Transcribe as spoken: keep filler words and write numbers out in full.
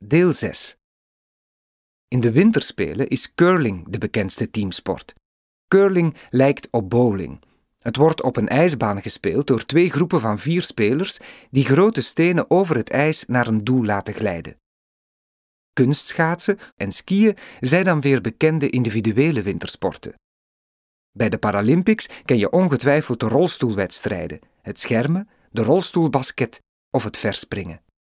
deel zes. In de winterspelen is curling de bekendste teamsport. Curling lijkt op bowling. Het wordt op een ijsbaan gespeeld door twee groepen van vier spelers die grote stenen over het ijs naar een doel laten glijden. Kunstschaatsen en skiën zijn dan weer bekende individuele wintersporten. Bij de Paralympics ken je ongetwijfeld de rolstoelwedstrijden, het schermen, de rolstoelbasket of het verspringen.